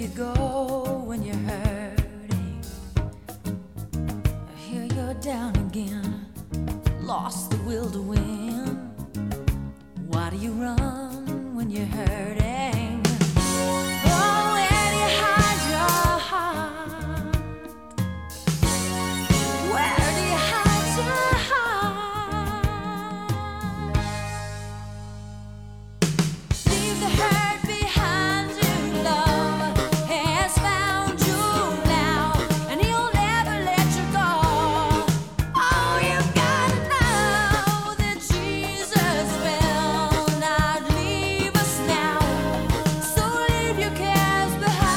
you go when you're hurting? I hear you're down again, lost the will to win. Why do you run when you're hurting? Oh, where do you hide your heart? Where do you hide your heart? Leave the hurt behind you. Love has found you now, and he'll never let you go. Oh, you gotta know that Jesus will not leave us now. So leave your cares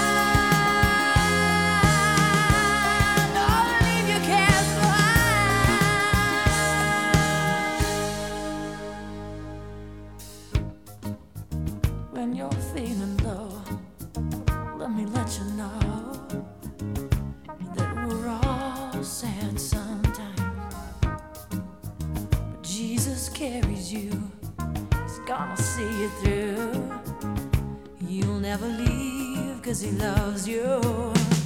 behind. Oh, leave your cares behind. When you're feeling low, let me let you know that we're all sad sometimes, but Jesus carries you. He's gonna see you through. You'll never leave 'cause he loves you.